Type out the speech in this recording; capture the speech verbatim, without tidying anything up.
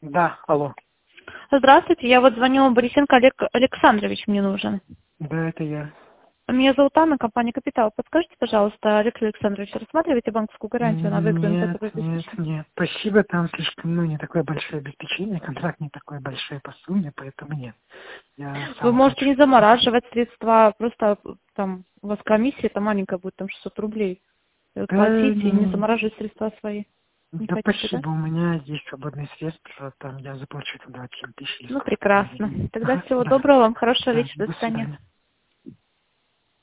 Да, алло. Здравствуйте, я вот звоню, Борисенко Олег Александрович мне нужен. Да, это я. Меня зовут Анна, компания «Капитал». Подскажите, пожалуйста, Олег Александрович, рассматриваете банковскую гарантию на выгодное Нет, такое нет, обеспечение? нет. Спасибо, там слишком, ну, не такое большое обеспечение, контракт не такой большой по сумме, поэтому нет. Я Вы сам можете хочу. не замораживать средства, просто там у вас комиссия, это маленькая будет, там шестьсот рублей. И вот Да, платите и не м, замораживать средства свои. Не да хотите, да? спасибо, у меня есть свободные средства, там я заплачу там двадцать семь тысяч или Ну, сколько там прекрасно. денег. Тогда Ага, всего да, доброго, вам хорошего да, вечера, до до свидания. свидания.